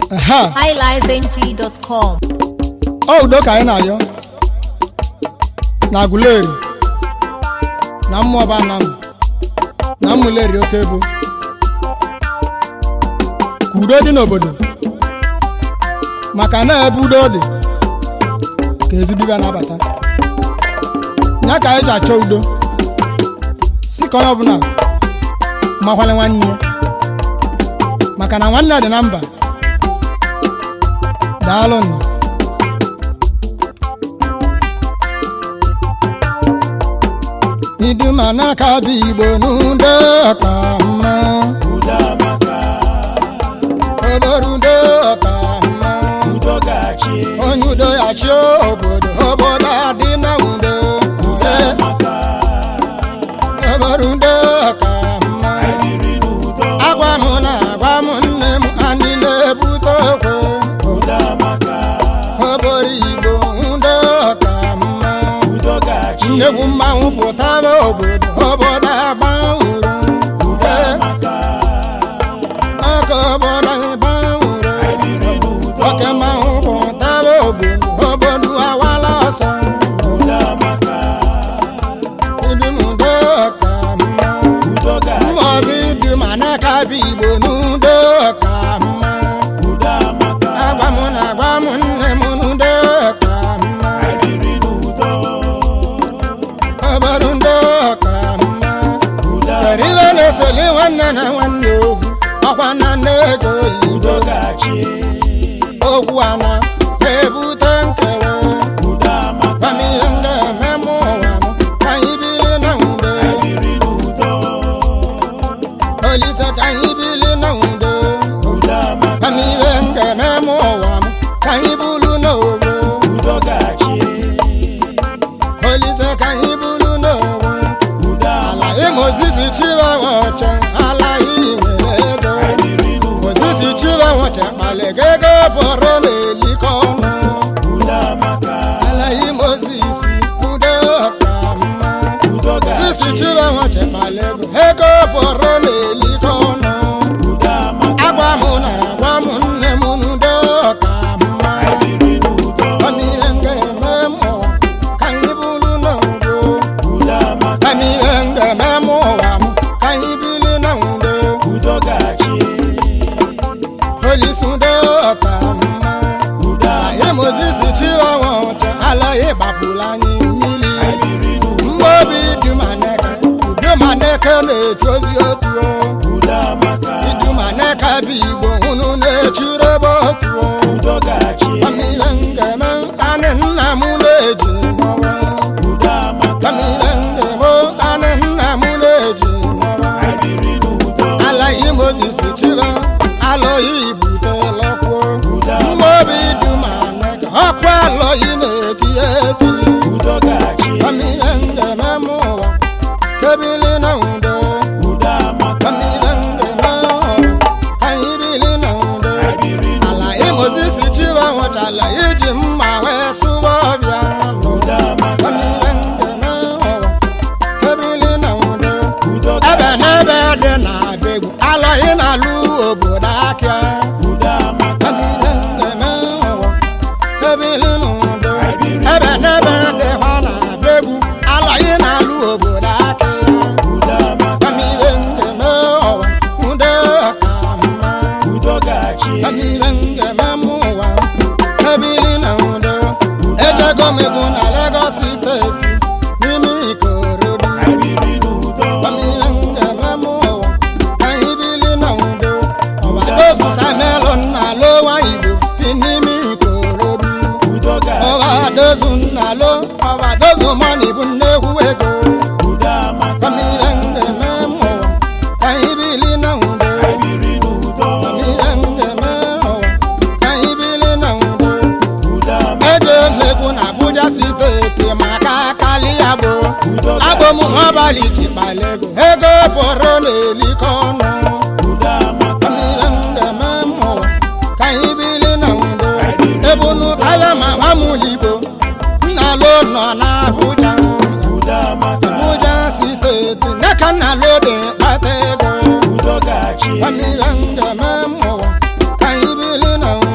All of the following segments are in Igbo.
highlifeng.com. Udo ka anyị na-ayọ na Aguleri na mmụọba na Mmuleri oke ebo ka udo dị n'obodo maka na ebe udo dị ka ezigbo na-abata ya ka anyị ji achọ udo si ka onye ọbụla makwale nwanne maka na nwanne dị na mba. Daalụ. Iduma n'aka bụ Igbo n'udo ka mma. Obodo udo ka mma. Onye udo ya chi obodo adị na udo. Obodo udo ka mma. Agwa m na agwa m nne m anyị na-ebute okwe. Obodo Igbo udo ka mma. Nnegwu mmanwụ pụtara obodo agba uru. Aka obodo agba uru. Oke mmanwụ pụtara obodo awala ọsọ. Ibi m udo ka mma. Mmụọbụ ibi ma n'aka bụ Igbo n'udo ka mma. Agwa m na agwa m nne m n'udo ka mma. Obodo udo ka mma. Eriwe na-esoli nwanne na nwanne ohu ọkwa na ego udo okwu ana na-ebute nkewa. Gwa m ihe m ga-eme m ụwa m ka anyị biri na udo. Olise ka anyị biri na udo. Gwa m ihe m ga-eme m ụwa m ka anyị buru n'obo. Olise ka anyị buru n'obo. Ala Mozisi chiwa nwoche ala nwere ego. Mozisi chiwa nwoche kpalịga ego bụrụ n'eliko ọnụ. Ala Mozisi udo ka mma. Mozisi chiwa nwoche kpalịga ego bụrụ n'eliko ọnụ. Agwa m na agwa m nne m n'udo ka mma. Gwa m ihe m ga-eme m ụwa ka anyị buru n'udo. Gwa m ihe m ga-eme m ụwa m ka anyị biri na udo. Olise udo ka mma. Ala Mozisi chiwa nwoche ala gbapụrụ anyị mmiri. Mmobi Idumaneka na-echu ozi otu o. Idumaneka bụ Igbo unu na-echuru ebe otu o. Gwa m ihe m ga-eme anị nna m na-eji mọwa. Gwa m ihe m ga-eme anị nna m na-eji mọwa. Ala Mozisi chiwa alọghị ibutela ọkwụ. Mmobi Idumaneka ọkwa alọghị na-eti eti. Gwa m ihe m ga-eme m ụwa kebili na udo. Gwa m ihe m ga-eme ụwa ka anyị bili na udo. Ala Mozisi chiwa nwụchala iji mma wee sụwa ọbịa. Gwa m ihe m ga-eme ụwa kebili na udo. Ebe n'ebe dị na abegbu alọghị na-alụ obodo akịa. Gwa m ihe m ga-eme ụwa kebili na udo. Ebe n'ebe dị ha na abegbu alọghị na-alụ obodo akịa. Gwa m ihe m ga-eme ụwa udo ka mma. Gwa m ihe m ga-eme m ụwa kebili na udo. Ejego m egwu na Lagos steeti n'ime Ikorodu. Gwa m ihe m ga-eme m ụwa ka anyị bili na udo. Ọbadozu Samuelu Nnalo nwa Igbo bi n'ime Ikorodu. Ọbadozu mọni bụ nnekwu ego. Gwa m ihe m ga-eme m ụwa ka anyị bili na udo. Gwa m ihe m ga-eme ụwa ka anyị bili na udo. Eje mmegbu na Abuja steeti maka akali ya bụ abụ m abalị ji kpala ego pụrụ n'eliko ọnụ. Gwa m ihe m ga-eme m ụwa ka anyị bili na udo. Ebunu kaya ma Igbo Nnalo nọ na Abuja steeti n'aka Nnalo dị kpata ego. Gwa m ihe m ga-eme m ụwa ka anyị bili na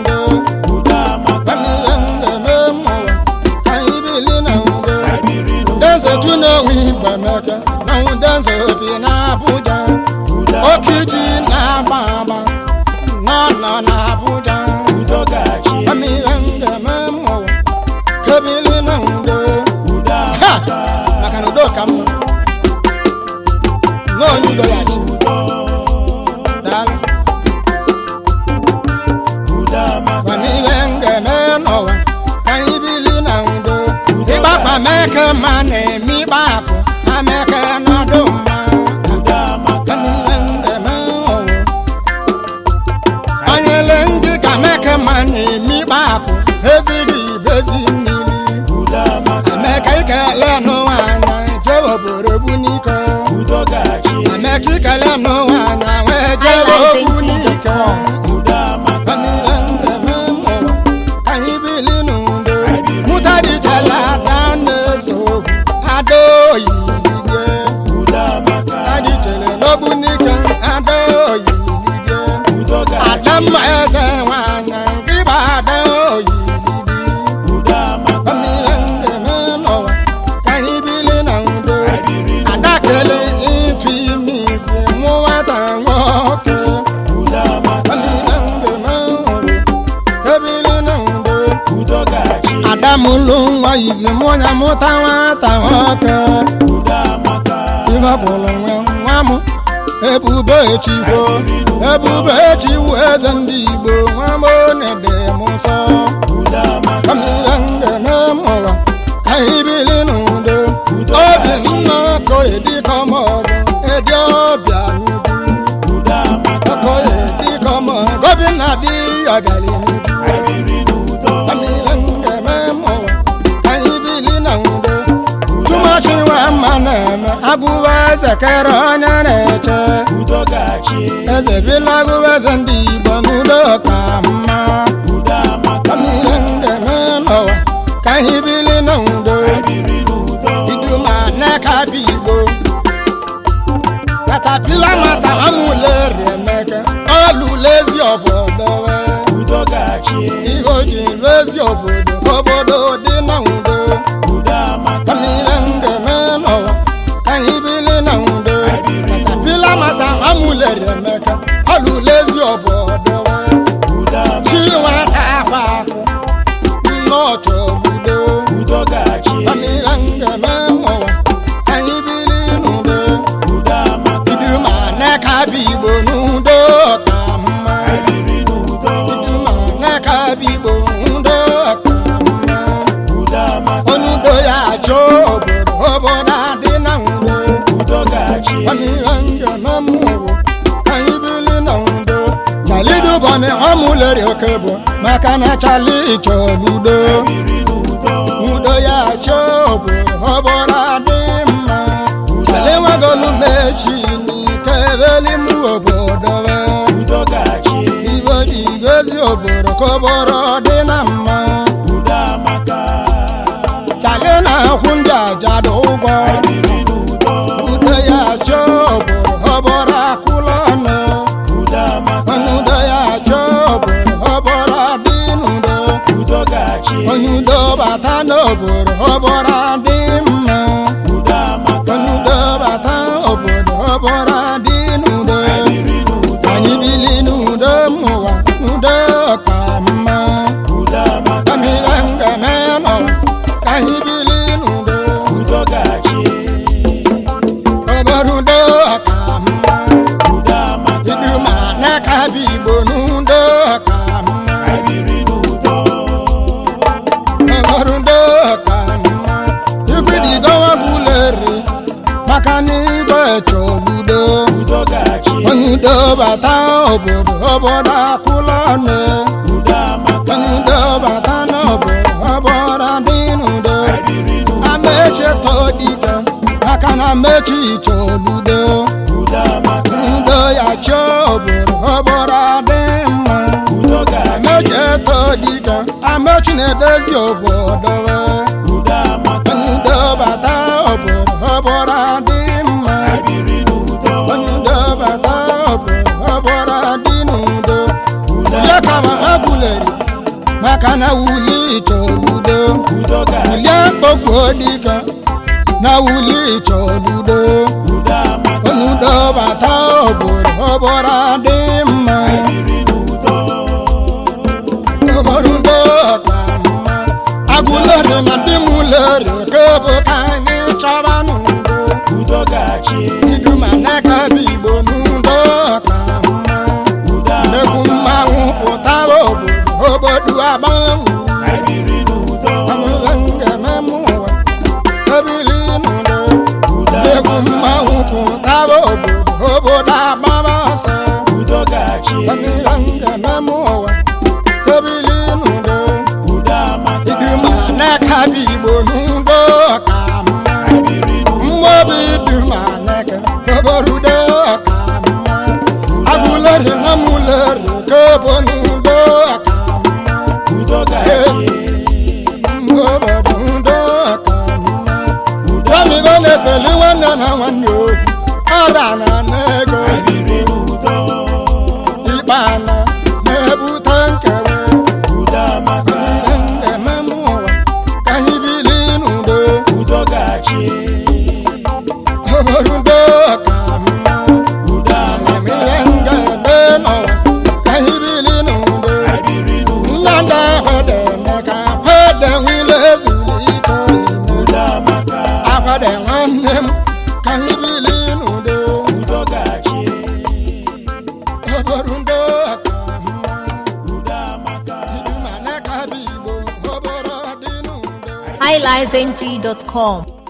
n'udo ya chi daalụ kwamiwe ngeme n'ụwa ka anyị bili na udo ịgbakwa meke ma na-eme ịgba akụ na meke nọdụ mma kwamiwe ngeme ụwa onyele ndị ka meke ma na-eme ịgba akụ ezighi ibezi mmiri ameka ikele n'ụwa anya jewe obodo bụ n'ike ameka ikele n'ụwa anya wee jewe okwu n'ike Adam eze nwanyị dịba ada oyilidi kwamiwe n'ụwa ka anyị bili na udo adakele ịtụ ime isi mụ nwata nwoke kwamiwe n'ụwa ebili na udo adamụlụ nwa izi mụ ya mụta nwata nwoke ịbapụlụ nwa mụ Ebubechikwo Ebubechiwu eze ndị Igbo nwa m onede m nsọ kwamiwe ngeme m'ụwa ka anyị bili n'udo obi nna ọkọ edikọ mọdụ edi ọbịa n'udu ọkọ edikọ mọdụ obi nna dị ọbịali n'udu kwamiwe ngeme m'ụwa ka anyị bili na udo tụmachi nwa mma na-eme agụwa eze kere onye na-eche eze bilagụ eze ndị Igbo n'udo ka mma kwamiwe ngeme n'ụwa ka anyị bili na udo iduma n'aka bụ Igbo katapila masta amụleri emeke ọlụlụ ezi obodo iho ji lụ ezi obodo dị na udo kwamiwe ngeme n'ụwa ka anyị bili na udo katapila masta amụleri emeke ọlụlụ ezi obodo chi nwata akwa akụ nnọchọ udo kwamiwe ngeme n'ụwa ka anyị bili n'udo iduma n'aka bụ Igbo n'udo ka mma iduma n'aka bụ Igbo n'udo ka mma onye udo ya achọ obodo adị na udo kwamiwe ngeme m'ụwa ka anyị bili na udo chalidubọni ọmụleri oke bụ maka na chali chọrọ udo ya achọ obodo adị mma chali nwegolu mechi n'ike veli mụ obodo igwe ji igwezi obodo ka obodo dị na mma chali na-akwụ ndị ajadu ụgwọ udo ya achọ obodo akwụla ọnụ udo ya achọ obodo adị n'udo onye udo bata n'obodo adị mma onye udo bata obodo adị n'udo anyị bili n'udo m'ụwa n'udo ka mma kwamiwe ngeme n'ụwa ka anyị bili n'udo obodo udo ka mma iduma n'aka bụ Igbo n'udo ka mma obodo udo ka mma igwidigowa bụleri maka na igwe chọludo onye udo bata obodo akwụla ọnụ onye udo bata n'obodo adị n'udo amecheta dike maka na mechi chọludo udo ya chọ obodo adị mma amecheta dike amechi na-edozi obodo onye udo bata obodo adị mma onye udo bata obodo adị n'udo ya kaba agụleri maka na wuli chọludo wulie kpọkwuo dike na wuli chọludo onye udo bata obodo adị mma obodo udo ka mma agụleri na ndị mụleri ka bụ ka anyị chọba n'udo iduma n'aka obodo agbanwe ebiri n'udo ngememụwa ebili n'udo egwu mmanwụ pụtaba obodo agbaba ọsọ udo ga-achị ngememụwa ebili n'udo udo amaka iduma n'akabi igbo n'udo ka mma ebiri n'udo mmobi iduma n'eke oborudo ka mma abụleri na mụleri kebo n'udo ka mma udo ga-achị obodo udo ka mma Wamigo na-eseli nwanne na nwanne okwu ọra na n'ego ebiri n'udo ikpana na-ebute nkewa udo amaka ememe ụwa ka anyị bili n'udo udo ga-achị obodo udo ka mma udo amaka ihe nga-eme n'ụwa ka anyị bili n'udo ebiri n'udo nna ndị akwede emeka kwede nwile ezuru ike ime udo amaka akwede nwanne m ka anyị bili n'udo udo ga-achị obodo udo ka mma udo amaka iduma n'akabi igbo obodo dị n'udo highlifeng.com